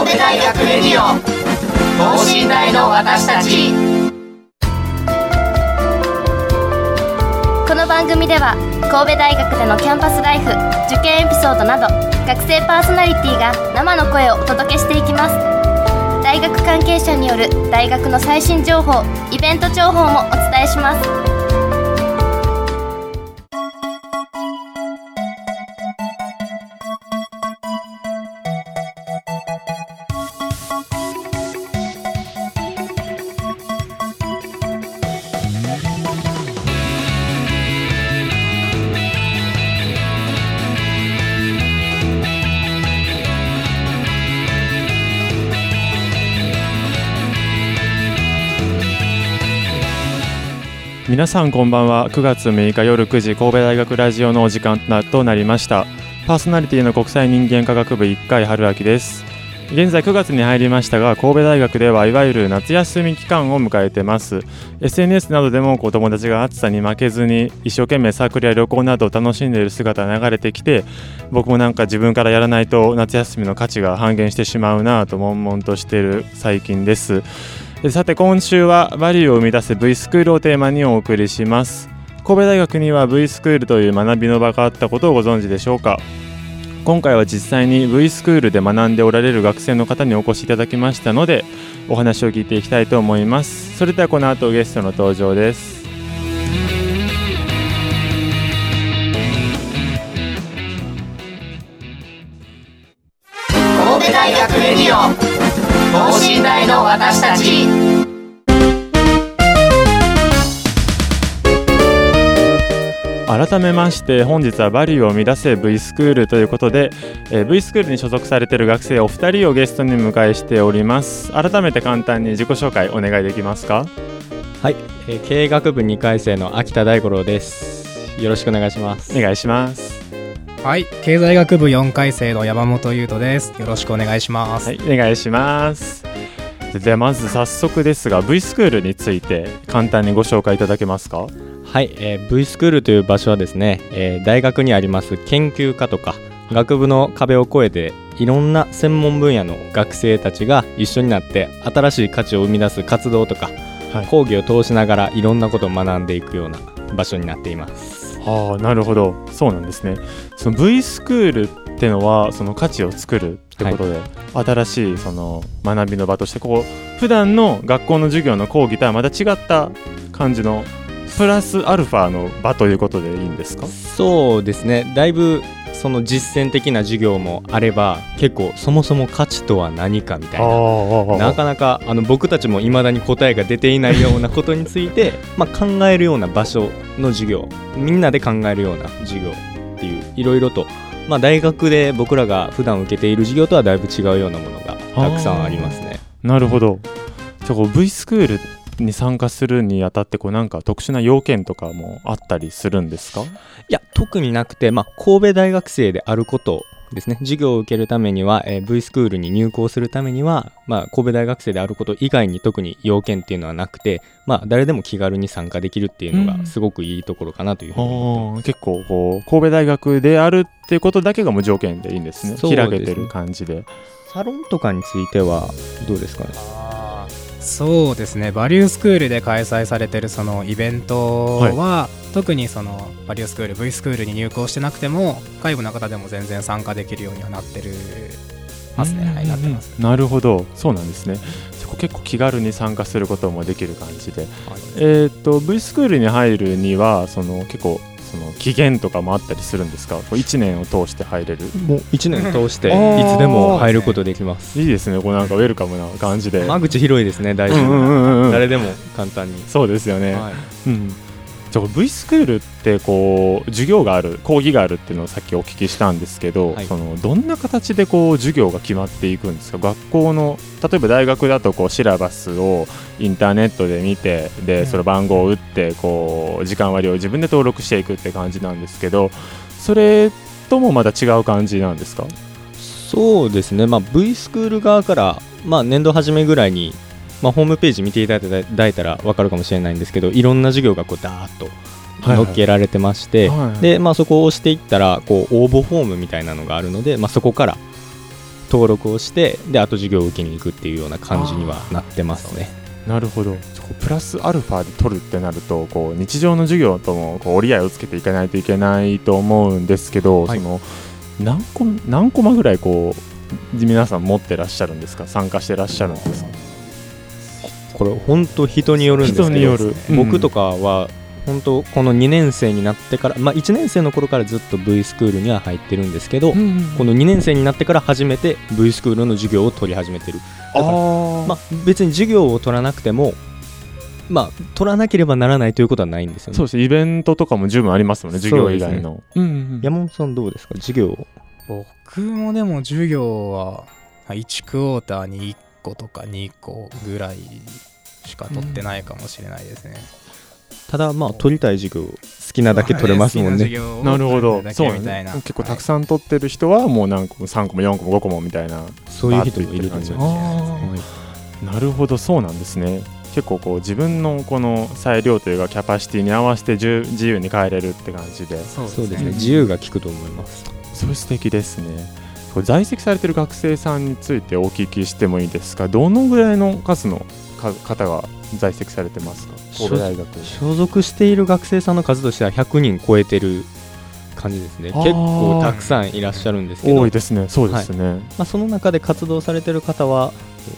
神戸大学レディオ等身大の私たち。 この番組では神戸大学でのキャンパスライフ、受験エピソードなど学生パーソナリティが生の声をお届けしていきます。大学関係者による大学の最新情報、イベント情報もお伝えします。 皆さんこんばんは。9月6日夜9時、神戸大学ラジオのお時間となりました。パーソナリティの国際人間科学部1回春明です。現在9月に入りましたが、神戸大学ではいわゆる夏休み期間を迎えてます。 SNS などでも友達が暑さに負けずに一生懸命サークルや旅行などを楽しんでいる姿が流れてきて、僕もなんか自分からやらないと夏休みの価値が半減してしまうなと悶々としている最近です。さて今週はバリューを生み出す V スクールをテーマにお送りします。神戸大学には V スクールという学びの場があったことをご存知でしょうか。今回は実際に V スクールで学んでおられる学生の方にお越しいただきましたので、お話を聞いていきたいと思います。それではこの後ゲストの登場です。 神戸大学レディオ等身大の私たち。 改めまして本日はバリューを生み出せ V スクールということで、V スクールに所属されている学生お二人をゲストに迎えしております。改めて簡単に自己紹介お願いできますか。 はい、経営学部2回生の秋田大五郎です。よろしくお願いします。 お願いします。 はい、経済学部4回生の山本優斗です。よろしくお願いします。 はい、お願いします。ではまず早速ですが V スクールについて簡単にご紹介いただけますか。 はい、V スクールという場所はですね、大学にあります研究科とか学部の壁を越えていろんな専門分野の学生たちが一緒になって新しい価値を生み出す活動とか、講義を通しながらいろんなことを学んでいくような場所になっています。 なるほど、そうなんですね。その V スクールっていうのはその価値を作るってことで、新しいその学びの場としてこう普段の学校の授業の講義とはまた違った感じのプラスアルファの場ということでいいんですか。 そうですね、だいぶその実践的な授業もあれば、結構そもそも価値とは何かみたいな、なかなか僕たちも未だに答えが出ていないようなことについて考えるような場所の授業、みんなで考えるような授業っていう、いろいろと、大学で僕らが普段受けている授業とはだいぶ違うようなものがたくさんありますね。なるほど。 じゃあV スクールに参加するにあたってなんか特殊な要件とかもあったりするんですか。 いや特になくて、神戸大学生であることですね。授業を受けるためには、V スクールに入校するためには、神戸大学生であること以外に特に要件っていうのはなくて、誰でも気軽に参加できるっていうのがすごくいいところかなというふうに思ってます。 結構神戸大学であるっていうことだけが無条件でいいんですね。開けてる感じで。 サロンとかについてはどうですかね。 そうですね、バリュースクールで開催されているそのイベントは、特にそのバリュースクール V スクールに入校してなくても外部の方でも全然参加できるようにはなってますね。なってます。 なるほど、そうなんですね。結構気軽に参加することもできる感じで、V スクールに入るには結構期限とかもあったりするんですか。1年を通して入れる。 もう1年通していつでも入ることできます。 いいですね。なんかウェルカムな感じで間口広いですね。大丈夫、誰でも簡単に。 そうですよね。じゃあ V スクールって授業がある、講義があるっていうのをさっきお聞きしたんですけど、どんな形で授業が決まっていくんですか。学校の例えば大学だとシラバスをインターネットで見て、でその番号を打って時間割を自分で登録していくって感じなんですけど、それともまた違う感じなんですか。 そうですね、V スクール側から、年度初めぐらいにホームページ見ていただいたら分かるかもしれないんですけど、いろんな授業がダーッと載っけられてまして、でそこを押していったら応募フォームみたいなのがあるので、そこから登録をしてであと授業を受けに行くっていうような感じにはなってますね。 なるほど。プラスアルファで取るってなるとこう日常の授業ともこう折り合いをつけていかないといけないと思うんですけど、 はい、 その何コマぐらいこう皆さん持ってらっしゃるんですか？参加してらっしゃるんですか？ これ本当人によるんですけど、 人による、 僕とかは本当この2年生になってから、1年生の頃からずっと V スクールには入ってるんですけど、この2年生になってから初めて V スクールの授業を取り始めてる。だから別に授業を取らなくても取らなければならないということはないんですよね。 そうです。イベントとかも十分ありますもんね、授業以外の。 山本さんどうですか、授業？ 僕もでも授業は1クォーターに1個とか2個ぐらいしか取ってないかもしれないですね。 ただ取りたい授業好きなだけ取れますもんね。 なるほど。そうね。 結構たくさん取ってる人はもう何個も3個も4個も5個もみたいな、 そういう人もいる感じなんですね。なるほど、そうなんですね。結構こう自分のこの裁量というかキャパシティに合わせて自由に変えれるって感じで。 そうですね、自由が利くと思います。 それ素敵ですね。在籍されてる学生さんについてお聞きしてもいいですか？どのぐらいの数の方が在籍されてますか？神戸大学所属している学生さんの数としては100人超えてる感じですね。結構たくさんいらっしゃるんですけど、 多いですね。そうですね。 その中で活動されてる方は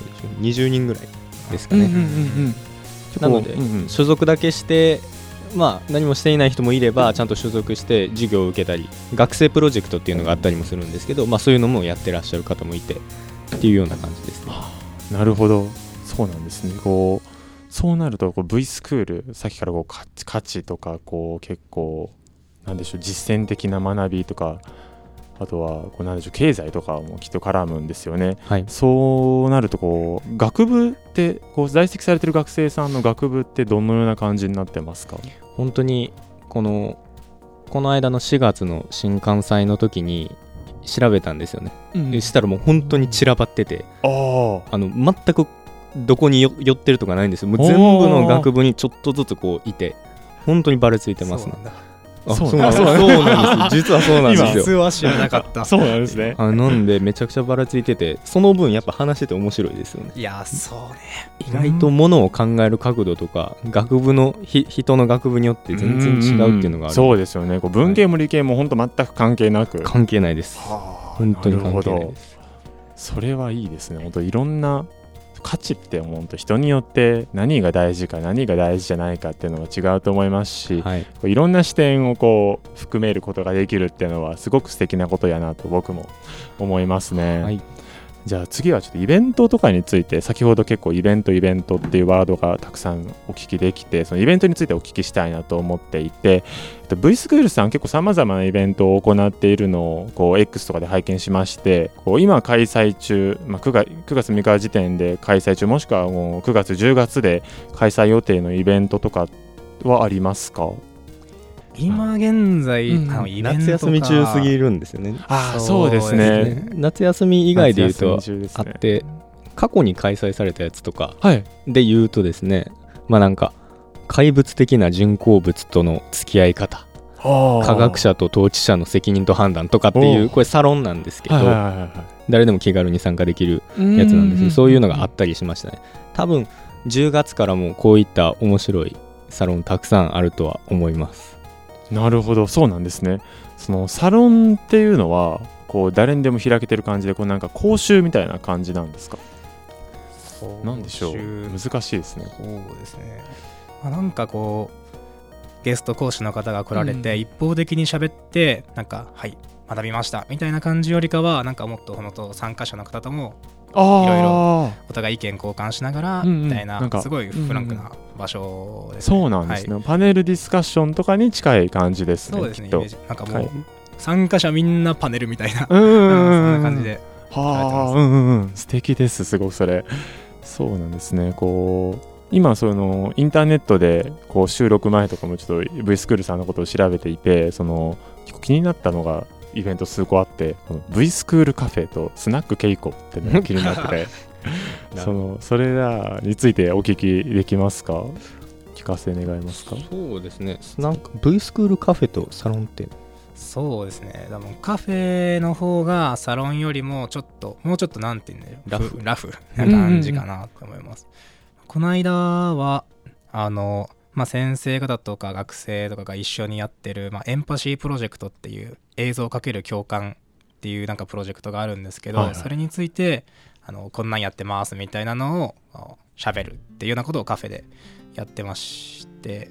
20人ぐらいですかね。なので、所属だけして何もしていない人もいればちゃんと所属して授業を受けたり学生プロジェクトっていうのがあったりもするんですけど、そういうのもやってらっしゃる方もいてっていうような感じですね。 なるほど、そうなんですね。そうなるとV スクール、さっきから価値とか結構なんでしょう、実践的な学びとか、あとはなんでしょう、経済とかもきっと絡むんですよね。はい、そうなると学部って在籍されてる学生さんの学部ってどのような感じになってますか？ 本当にこの間の4月の新幹祭の時に調べたんですよね。したらもう本当に散らばってて、全くどこに寄ってるとかないんですよ。もう全部の学部にちょっとずついて本当にバレついてますね。そうなんです。実はそうなんですよ。 実は知らなかった。 そうなんですね。 なんでめちゃくちゃばらついてて、その分やっぱ話してて面白いですよね。 いや、そうね。 意外とものを考える角度とか学部の人の学部によって全然違うっていうのがある。 そうですよね。文系も理系も本当全く関係なく。 関係ないです。本当に関係ないです。 それはいいですね。本当いろんな価値って本当人によって何が大事か何が大事じゃないかっていうのは違うと思いますし、いろんな視点を含めることができるっていうのはすごく素敵なことやなと僕も思いますね。じゃあ次はちょっとイベントとかについて、先ほど結構イベントっていうワードがたくさんお聞きできて、そのイベントについてお聞きしたいなと思っていて、V スクールさん結構さまざまなイベントを行っているのをX とかで拝見しまして、今開催中、9月3日時点で開催中、もしくはもう9月10月で開催予定のイベントとかはありますか？ 今現在、イベントか夏休み中すぎるんですよね。 そうですね。 夏休み以外で言うとあって、過去に開催されたやつとかで言うとですね、なんか怪物的な人工物との付き合い方、科学者と統治者の責任と判断とかっていう、これサロンなんですけど、誰でも気軽に参加できるやつなんですけど、そういうのがあったりしましたね。多分10月からもこういった面白いサロンたくさんあるとは思います。 なるほど、そうなんですね。そのサロンっていうのは誰にでも開けてる感じで、なんか講習みたいな感じなんですか？なんでしょう、難しいですね。 そうですね。なんかゲスト講師の方が来られて、一方的に喋ってなんか学びましたみたいな感じよりかは、なんかもっと参加者の方ともいろいろお互い意見交換しながらみたいな、すごいフランクな場所ですね。 そうなんですね。パネルディスカッションとかに近い感じですね。 そうですね。イメージなんかもう参加者みんなパネルみたいなそんな感じで。 素敵です。すごくそれ。そうなんですね。今インターネットで収録前とかもちょっと V スクールさんのことを調べていて、結構気になったのがイベント数個あって、V スクールカフェとスナックケイコってのが気になっててそれらについてお聞きできますか？聞かせ願えますか？ そうですね。なんか V スクールカフェとサロンってそうですね。多分カフェの方がサロンよりももうちょっとなんていうんだよ、ラフな感じかなと思います。この間は先生方とか学生とかが一緒にやってる、エンパシープロジェクトっていう映像×共感っていうなんかプロジェクトがあるんですけど、はいはい、それについてこんなんやってますみたいなのを喋るっていうようなことをカフェでやってまして、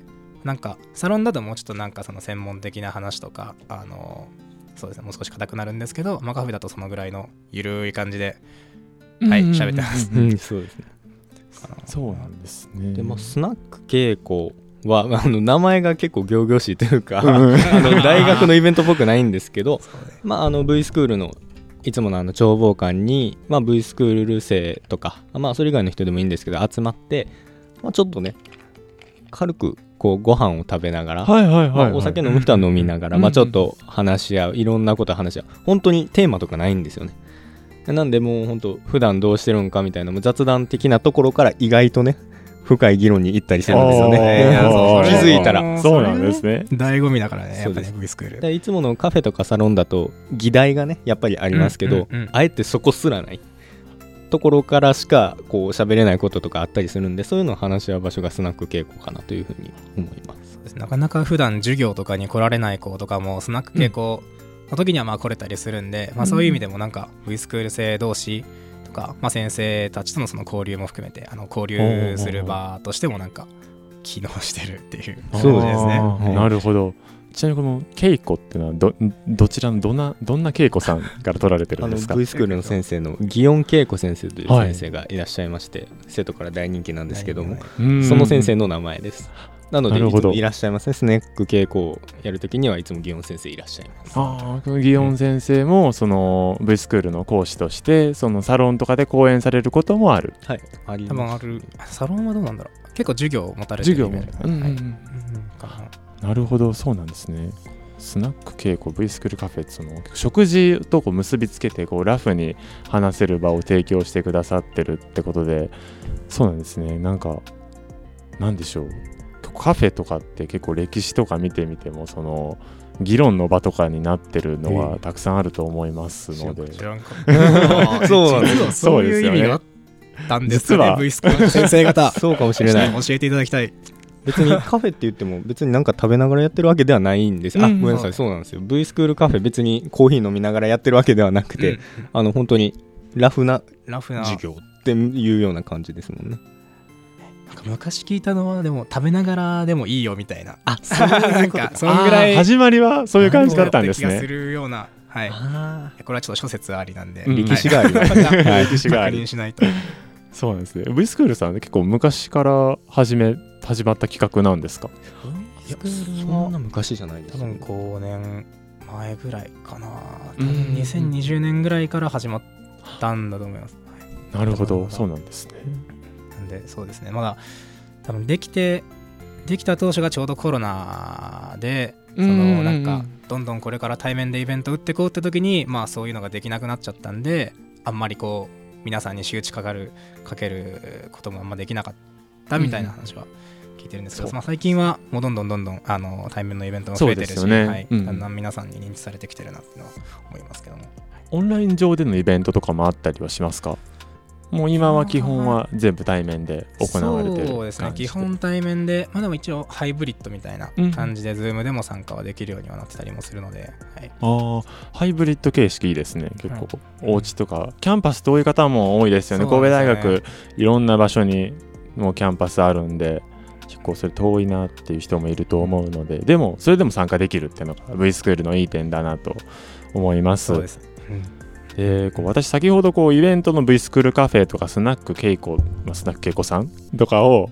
なんかサロンだともうちょっとなんかその専門的な話とかそうですね、もう少し硬くなるんですけど、カフェだとそのぐらいのゆるい感じで喋ってます。 そうですね。 そうなんですね。 でスナック稽古は名前が結構仰々しいというか大学のイベントっぽくないんですけど、V スクールのいつもの眺望館に、V スクール生とか、それ以外の人でもいいんですけど集まって、ちょっとね軽くこうご飯を食べながら、お酒飲む人は飲みながら、ちょっと話し合う、いろんなこと話し合う、本当にテーマとかないんですよね。なんでもう本当普段どうしてるんかみたいな雑談的なところから意外とね深い議論に行ったりするんですよね。気づいたらそうなんですね。 醍醐味だからね、やっぱり V スクールでいつものカフェとかサロンだと議題がねやっぱりありますけど、あえてそこすらないところからしかこう喋れないこととかあったりするんで、そういうのを話し合う場所がスナック稽古かなというふうに思います。 そうです。なかなか普段授業とかに来られない子とかもスナック稽古の時には来れたりするんで、そういう意味でもなんか V スクール生同士とか、先生たちとのその交流も含めて交流する場としてもなんか機能してるっていう感じですね。 なるほど。ちなみにこの稽古っていうのはどちらのどんな稽古さんから取られてるんですか？ V スクールの先生の祇園稽古先生という先生がいらっしゃいまして、生徒から大人気なんですけども、その先生の名前です。なのでいつもいらっしゃいますね。スナック稽古をやるときにはいつも祇園先生いらっしゃいます。 この祇園先生もその V スクールの講師としてそのサロンとかで講演されることもある。 はい、多分ある。サロンはどうなんだろう。結構授業を持たれてるイメージ。 なるほど、そうなんですね。スナック稽古 V スクールカフェ、その食事とこう結びつけてこうラフに話せる場を提供してくださってるってことで、そうなんですね。なんでしょう、カフェとかって結構歴史とか見てみてもその議論の場とかになってるのはたくさんあると思いますので、 知らんかったそうなんです。そういう意味があったんですかね。 V スクール先生方そうかもしれない。 教えていただきたい。 別にカフェって言っても別になんか食べながらやってるわけではないんです。ごめんなさい、そうなんですよ。 V スクールカフェ別にコーヒー飲みながらやってるわけではなくて、本当にラフな授業っていうような感じですもんね。 なんか昔聞いたのはでも食べながらでもいいよみたいな、なんかそのぐらい始まりはそういう感じだったんですね。 気がするような、これはちょっと諸説ありなんで、 歴史があります。 歴史がありしないと。 そうなんですね。 V スクールさん結構昔から始まった企画なんですか？ いや、そんな昔じゃないです。 多分5年前ぐらいかな。多分2020年ぐらいから始まったんだと思います。 なるほど、そうなんですね。 なんでそうですね、まだ多分できた当初がちょうどコロナで、なんかどんどんこれから対面でイベント打っていこうって時に、そういうのができなくなっちゃったんで、あんまりこう皆さんに仕打ちかけることもあんまできなかったみたいな話は聞いてるんですけど、最近はもうどんどん対面のイベントも増えてるし、だんだん皆さんに認知されてきてるなっていうのは思いますけども。 オンライン上でのイベントとかもあったりはしますか？もう今は基本は全部対面で行われてる。 そうですね、基本対面で、でも一応ハイブリッドみたいな感じで、Zoom でも参加はできるようにはなってたりもするので、 ハイブリッド形式いいですね。結構、お家とかキャンパス遠い方も多いですよね。神戸大学いろんな場所にもうキャンパスあるんで、結構それ遠いなっていう人もいると思うので、でもそれでも参加できるっていうのが V スクールのいい点だなと思います。 そうです、 私先ほどイベントの V スクールカフェとかスナック稽古、スナック稽古さんとかを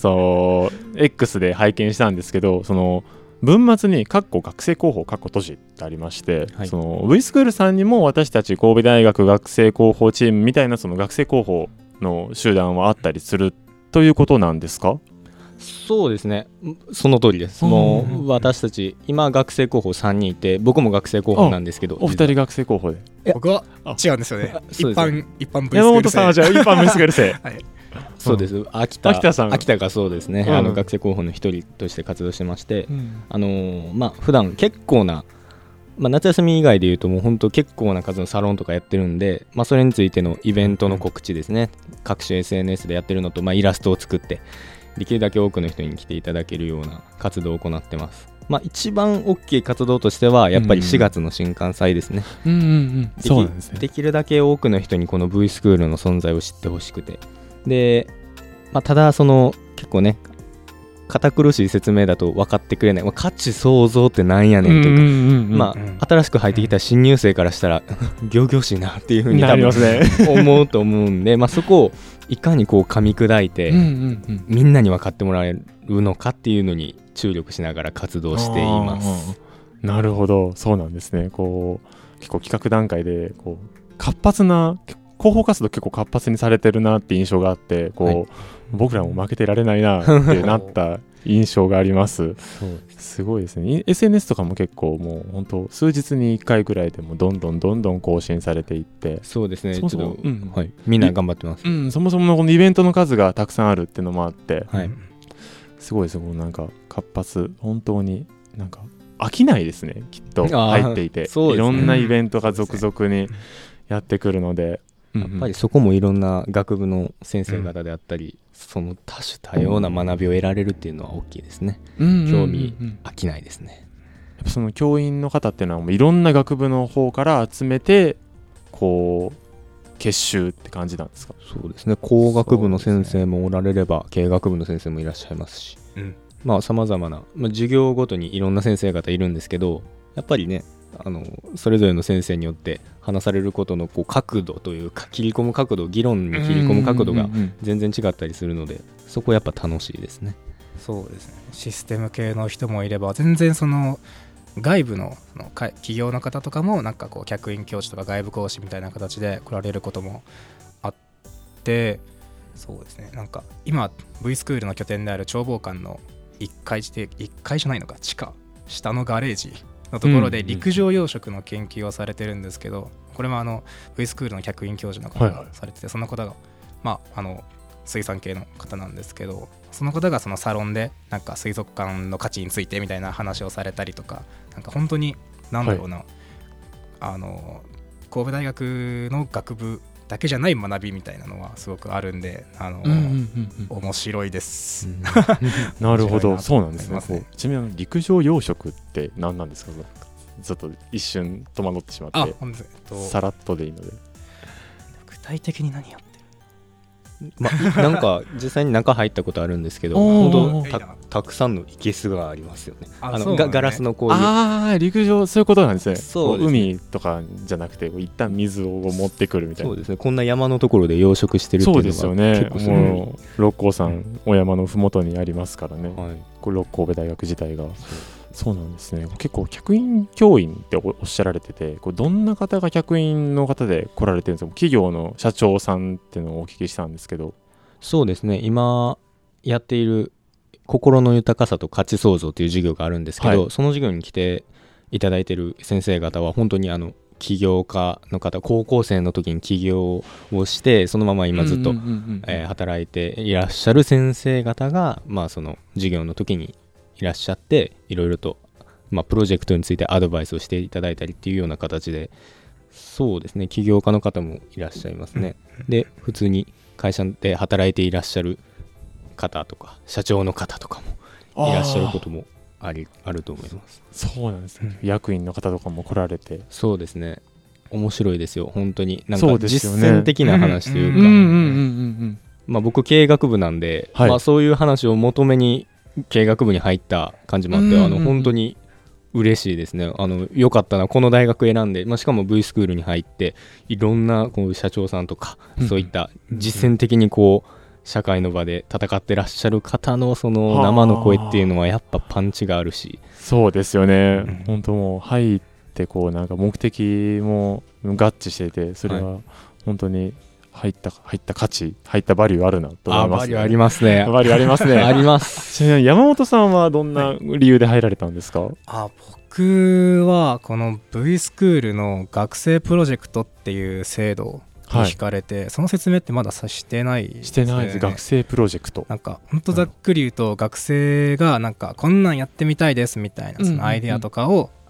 X で拝見したんですけど、その文末に学生広報閉じってありまして、その V スクールさんにも私たち神戸大学学生広報チームみたいなその学生広報の集団はあったりするということなんですか？ そうですね、その通りです。もう私たち今学生候補3人いて、僕も学生候補なんですけど、 お二人学生候補で。 僕は違うんですよね。一般 V スクール生。 山本さんはじゃあ一般 V スクール生。 そうです。秋田がそうですね、学生候補の一人として活動してまして、普段結構な夏休み以外でいうともう本当結構な数のサロンとかやってるんで、それについてのイベントの告知ですね、各種 SNS でやってるのと、イラストを作ってできるだけ多くの人に来ていただけるような活動を行ってます。一番大きい活動としてはやっぱり4月の新歓祭ですね。 そうなんですね。 できるだけ多くの人にこの V スクールの存在を知ってほしくて、で、ただその結構ね堅苦しい説明だと分かってくれない、価値創造ってなんやねんというか、新しく入ってきた新入生からしたら仰々しいなっていう風に多分思うと思うんで、そこをいかにこう噛み砕いてみんなに分かってもらえるのかっていうのに注力しながら活動しています。 なるほど、そうなんですね。こう結構企画段階でこう活発な広報活動結構活発にされてるなって印象があって、僕らも負けてられないなってなった印象があります。すごいですね。 SNS とかも結構もう本当数日に1回ぐらいでもどんどん更新されていって、 そうですね、ちょっと、みんな頑張ってます。 そもそものこのイベントの数がたくさんあるっていうのもあって、すごいです。なんか活発、本当になんか飽きないですね、きっと入っていて、いろんなイベントが続々にやってくるので、 やっぱりそこもいろんな学部の先生方であったり、その多種多様な学びを得られるっていうのは大きいですね。興味飽きないですね。 やっぱその教員の方っていうのはもういろんな学部の方から集めてこう結集って感じなんですか？ そうですね、工学部の先生もおられれば、経営学部の先生もいらっしゃいますし、さまざまな、授業ごとにいろんな先生方いるんですけど、やっぱりねそれぞれの先生によって話されることのこう角度というか、切り込む角度、議論に切り込む角度が全然違ったりするので、そこやっぱ楽しいですね。 そうですね、システム系の人もいれば、全然その外部の企業の方とかもなんかこう客員教授とか外部講師みたいな形で来られることもあって、そうですね、なんか今 V スクールの拠点である眺望館の1階じゃないのか、地下下のガレージのところで陸上養殖の研究をされてるんですけど、これもV スクールの客員教授の方がされてて、その方が水産系の方なんですけど、その方がそのサロンでなんか水族館の価値についてみたいな話をされたりとか、なんか本当になんだろうな、神戸大学の学部だけじゃない学びみたいなのはすごくあるんで、面白いです、 なるほど、そうなんですね。ちなみに陸上養殖って何なんですか？ちょっと一瞬戸惑ってしまって、さらっとでいいので。 具体的に何やってる？ なんか実際に中入ったことあるんですけど、本当たくさんの生けすがありますよね。ガラスのこういう陸上、そういうことなんですね。そうですね、海とかじゃなくて一旦水を持ってくるみたいな。 そうですね、こんな山のところで養殖してるっていうのが結構すごい。 そうですよね、もう六甲山、お山のふもとにありますからね、これ神戸大学自体が。そうなんですね。結構客員教員っておっしゃられてて、どんな方が客員の方で来られてるんですか？企業の社長さんっていうのをお聞きしたんですけど。 そうですね、今やっている心の豊かさと価値創造という授業があるんですけど、その授業に来ていただいている先生方は本当に起業家の方、高校生の時に起業をしてそのまま今ずっと働いていらっしゃる先生方が、その授業の時にいらっしゃって、いろいろと、プロジェクトについてアドバイスをしていただいたりっていうような形で、そうですね、起業家の方もいらっしゃいますね。で、普通に会社で働いていらっしゃる方とか社長の方とかもいらっしゃることもあると思います。 そうなんですね、役員の方とかも来られて。 そうですね、面白いですよ本当に。なんか実践的な話というか、僕経営学部なんで、そういう話を求めに経営学部に入った感じもあって、本当に嬉しいですね。よかったな、この大学選んで、しかも V スクールに入っていろんなこう社長さんとか、そういった実践的にこう社会の場で戦ってらっしゃる方のその生の声っていうのはやっぱパンチがあるし。そうですよね、本当もう入ってこうなんか目的も合致していて、それは本当に入った価値、入ったバリューあるなと思います、ね。バリューありますね。バリューありますね。あります。ちなみに山本さんはどんな理由で入られたんですか？ 僕はこの V スクールの学生プロジェクトっていう制度に惹かれて、その説明ってまだしてないですね。してないです。学生プロジェクト。なんか本当ざっくり言うと、学生がなんかこんなんやってみたいですみたいなそのアイデアとかを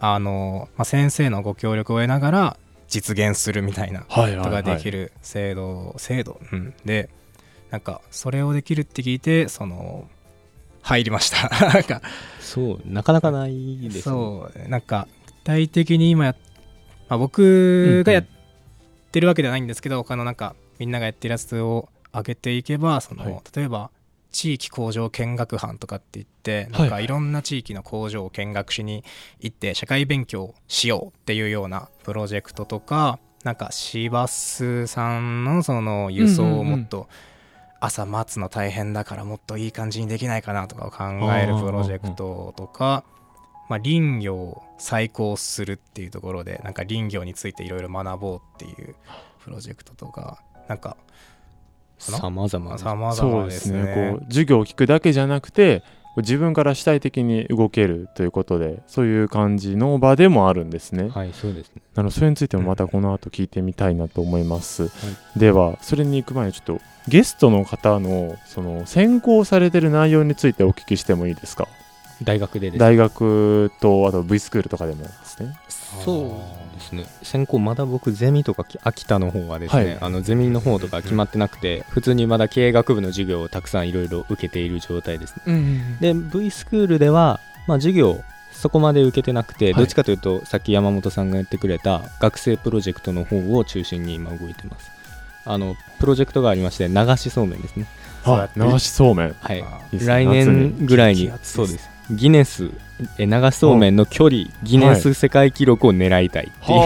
先生のご協力を得ながら実現するみたいなことができる制度、でなんかそれをできるって聞いて入りましたなんかそうなかなかないですね。 そうなんか具体的に今僕がやってるわけではないんですけど、他のなんかみんながやってるやつを上げていけば例えば地域工場見学班とかって言ってなんかいろんな地域の工場を見学しに行って社会勉強しようっていうようなプロジェクトとか、なんか市バスさんのその輸送をもっと朝待つの大変だからもっといい感じにできないかなとかを考えるプロジェクトとか、林業を再興するっていうところでなんか林業についていろいろ学ぼうっていうプロジェクトとかなんか様々 そうですね。こう授業を聞くだけじゃなくて自分から主体的に動けるということでそういう感じの場でもあるんですね。 はい、そうですね。 それについてもまたこの後聞いてみたいなと思います、ではそれに行く前にちょっとゲストの方のその専攻されてる内容についてお聞きしてもいいですか？ 大学でですね。 大学とあと V スクールとかでもですね。 そうですね。専攻まだ僕ゼミとか秋田の方はですね、ゼミの方とか決まってなくて、普通にまだ経営学部の授業をたくさんいろいろ受けている状態ですね、で V スクールでは、授業そこまで受けてなくて、どっちかというとさっき山本さんが言ってくれた学生プロジェクトの方を中心に今動いてます。プロジェクトがありまして流しそうめんですね。 流しそうめん、 はい、来年ぐらいにそうですギネス流しそうめんの距離ギネス世界記録を狙いたいっていう、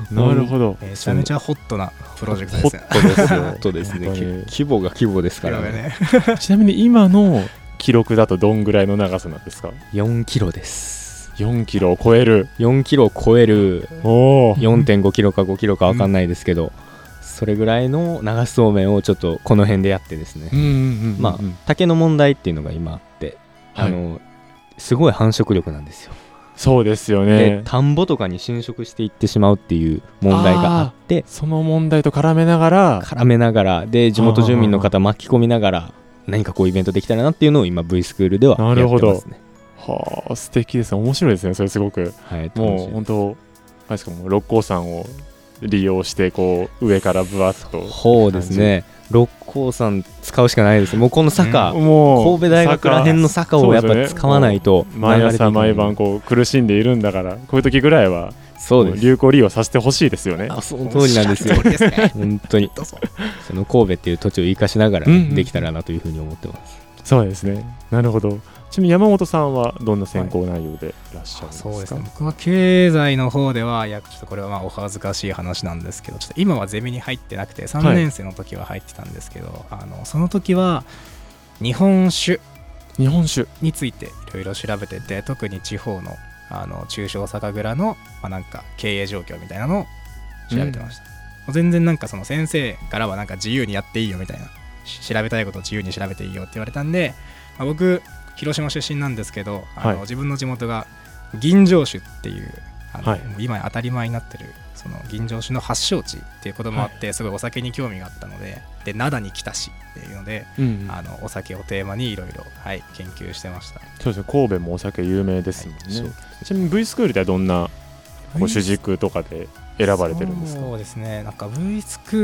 なるほど、 めちゃめちゃホットなプロジェクトですね。 ホットですね規模が規模ですからねちなみに今の記録だとどんぐらいの長さなんですか ？4キロです。 4キロを超える 4キロを超える 4.5 キロか5キロか分かんないですけど、それぐらいの流しそうめんをちょっとこの辺でやってですね、竹の問題っていうのが今あって、すごい繁殖力なんですよ。 そうですよね。 で田んぼとかに侵食していってしまうっていう問題があって、 その問題と絡めながらで地元住民の方巻き込みながら何かこうイベントできたらなっていうのを今 V スクールではやってますね。 はあ、素敵ですね。面白いですね。それすごく、もう本当しかも六甲山を利用してこう上からブワッと。 そうですね。六甲山使うしかないです。もうこの坂、神戸大学ら辺の坂をやっぱ使わないと、 毎朝毎晩こう苦しんでいるんだから、こういう時ぐらいはそうです流行利用させてほしいですよね。 その通りなんですよ本当にその神戸っていう土地を生かしながらできたらなというふうに思ってます。 そうですね。なるほど。ちなみに山本さんはどんな専攻内容でいらっしゃるんですか？ そうですね、僕は経済の方ではちょっとこれはお恥ずかしい話なんですけど、ちょっと今はゼミに入ってなくて3年生の時は入ってたんですけど、その時は日本酒についていろいろ調べてて、特に地方の中小酒蔵の、なんか経営状況みたいなのを調べてました、全然なんかその先生からはなんか自由にやっていいよみたいな、調べたいことを自由に調べていいよって言われたんで、僕広島出身なんですけど、自分の地元が吟醸酒っていう今当たり前になってるその吟醸酒の発祥地っていうこともあって、すごいお酒に興味があったので、灘に来たしっていうので、お酒をテーマにいろいろ研究してました。 そうですね。神戸もお酒有名ですもんね、ちなみに V スクールではどんな主軸とかで選ばれてるんですか？ そうですね、なんか V スク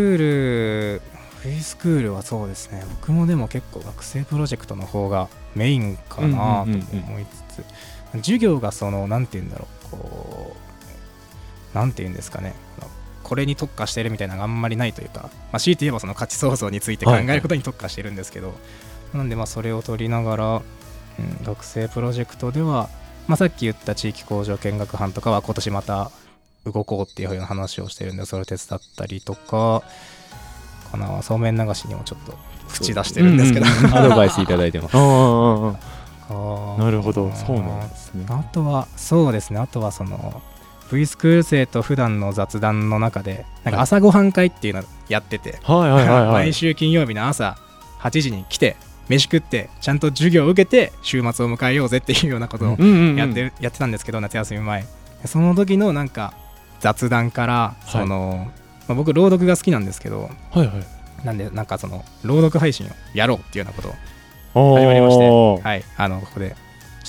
ールはそうですね、僕もでも結構学生プロジェクトの方がメインかなと思いつつ、授業がなんていうんだろう、なんていうんですかね、これに特化してるみたいなのがあんまりないというか、強いて言えばその価値創造について考えることに特化してるんですけど、なんでそれを取りながら、学生プロジェクトでは、さっき言った地域工場見学班とかは今年また動こうっていうような話をしてるんで、それを手伝ったりとかそうめん流しにもちょっと口出してるんですけど、 アドバイスいただいてますなるほど、そうなんですね。 あとはそうですね、あとはその V スクール生と普段の雑談の中でなんか朝ごはん会っていうのをやってて、毎週金曜日の朝8時に来て飯食ってちゃんと授業を受けて週末を迎えようぜっていうようなことをやってたんですけど、夏休み前その時のなんか雑談から僕朗読が好きなんですけど、なんでなんかその朗読配信をやろうっていうようなことを始まりまして、ここでち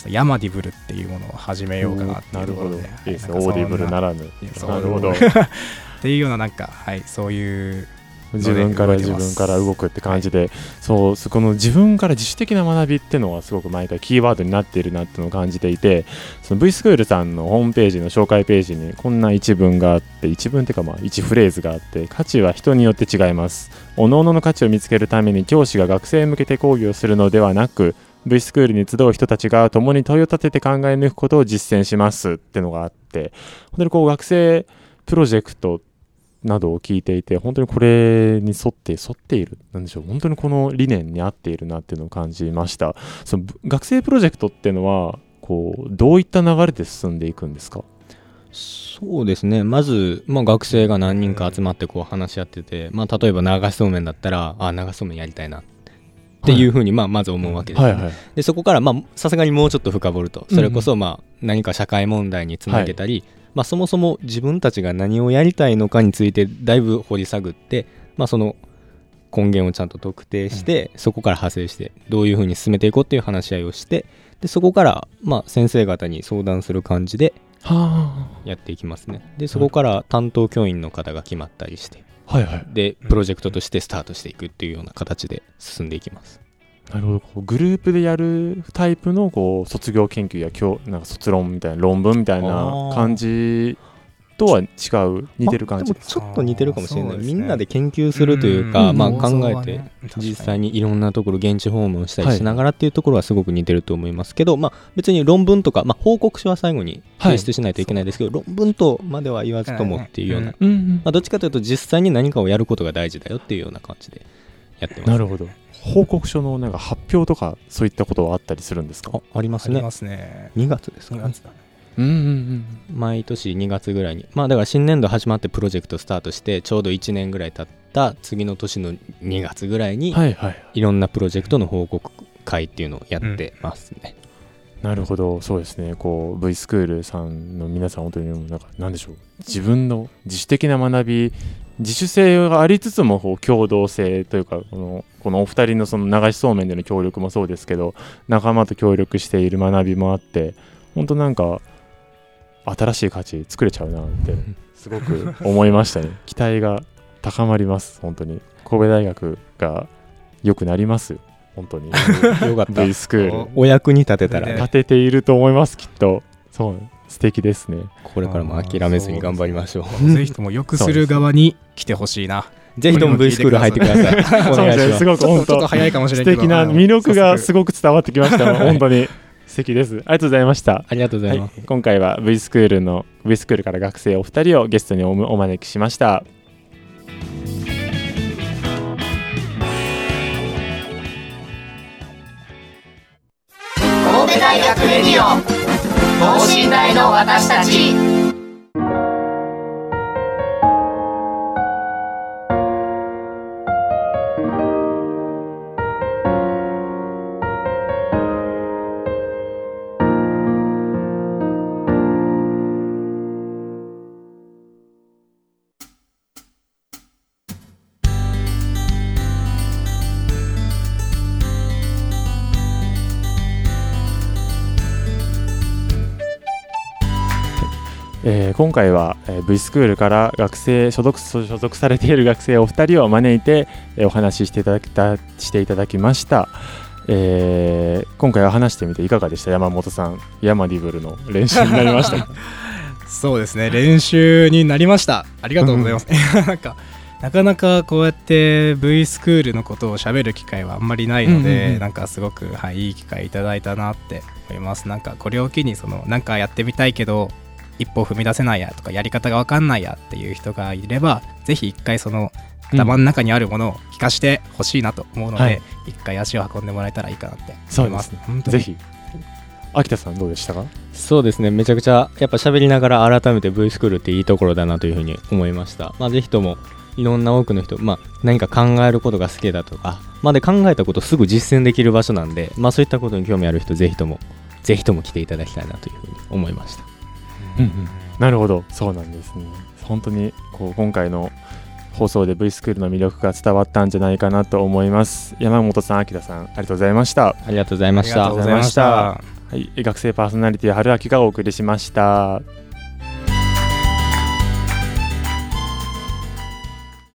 ちょっとヤマディブルっていうものを始めようかなっていうところで、 なるほど、いいですね、オーディブルならぬ。なるほどっていうようななんか、はい、そういう自分から動くって感じで、はい、そうこの自分から自主的な学びっていうのはすごく毎回キーワードになっているなっていうのを感じていて、その V スクールさんのホームページの紹介ページにこんな一文があって、一文っていうかまあ一フレーズがあって、価値は人によって違います。各々の価値を見つけるために教師が学生へ向けて講義をするのではなく、V スクールに集う人たちが共に問いを立てて考え抜くことを実践しますっていうのがあって、本当にこう学生プロジェクトなどを聞いていて、本当にこれに沿っている、なんでしょう、本当にこの理念に合っているなっていうのを感じました。その学生プロジェクトっていうのはこうどういった流れで進んでいくんですか？ そうですね、まず、学生が何人か集まってこう話し合ってて、例えば流しそうめんだったら流しそうめんやりたいなっていうふうにまず思うわけですね、はいはい、でそこからさすがにもうちょっと深掘ると、それこそ何か社会問題につなげたり、そもそも自分たちが何をやりたいのかについてだいぶ掘り下げて、その根源をちゃんと特定して、そこから派生してどういうふうに進めていこうっていう話し合いをして、でそこから先生方に相談する感じでやっていきますね。でそこから担当教員の方が決まったりして、でプロジェクトとしてスタートしていくっていうような形で進んでいきます。 なるほど。グループでやるタイプのこう卒業研究やなんか卒論みたいな論文みたいな感じとは違う、似てる感じですか？ ちょっと似てるかもしれない、みんなで研究するというか、考えて実際にいろんなところ現地訪問したりしながらっていうところはすごく似てると思いますけど、別に論文とか、報告書は最後に提出しないといけないですけど、論文とまでは言わずともっていうような、どっちかというと実際に何かをやることが大事だよっていうような感じでやってます。 なるほど。報告書のなんか発表とかそういったことはあったりするんですか？ ありますね。2月ですかね。毎年2月ぐらいに、だから新年度始まってプロジェクトスタートしてちょうど1年ぐらい経った次の年の2月ぐらいに、いろんなプロジェクトの報告会っていうのをやってますね。 なるほど、そうですね。こう V スクールさんの皆さん本当になんでしょう、自分の自主的な学び、自主性がありつつも共同性というか、このお二人のその流しそうめんでの協力もそうですけど、仲間と協力している学びもあって、本当なんか新しい価値作れちゃうなってすごく思いましたね。期待が高まります。本当に神戸大学が良くなりますよ。本当によかった。 V スクールお役に立てたら立てていると思います。きっとそう素敵ですね。 これからも諦めずに頑張りましょう。 ぜひとも良くする側に来てほしいな。 ぜひとも V スクール入ってください。お願いします。 すごく本当ちょっと早いかもしれないけど、 素敵な魅力がすごく伝わってきました本当に素敵です。ありがとうございました。 ありがとうございます。 今回は V スクールから学生お二人をゲストにお招きしました。 神戸大学レディオ等身大の私たち。 今回は V スクールから所属されている学生お二人を招いてお話ししていただきました。今回は話してみていかがでした？山本さん、ヤマディブルの練習になりましたそうですね、練習になりました。ありがとうございます、なかなかこうやって V スクールのことを喋る機会はあんまりないので、なんかすごく、いい機会いただいたなって思います。なんかこれを機になんかやってみたいけど一歩踏み出せないやとかやり方が分かんないやっていう人がいれば、ぜひ一回その頭の中にあるものを聞かしてほしいなと思うので、一回足を運んでもらえたらいいかなって思います。 そうですね、ぜひ。秋田さんどうでしたか？ そうですね、めちゃくちゃやっぱ喋りながら改めて V スクールっていいところだなというふうに思いました。ぜひともいろんな多くの人、何か考えることが好きだとか、で考えたことをすぐ実践できる場所なんで、そういったことに興味ある人ぜひとも来ていただきたいなというふうに思いました。 なるほど、そうなんですね。本当に今回の放送で V スクールの魅力が伝わったんじゃないかなと思います。山本さん、秋田さん、ありがとうございました。 ありがとうございました。 ありがとうございました。 はい、学生パーソナリティ春秋がお送りしました。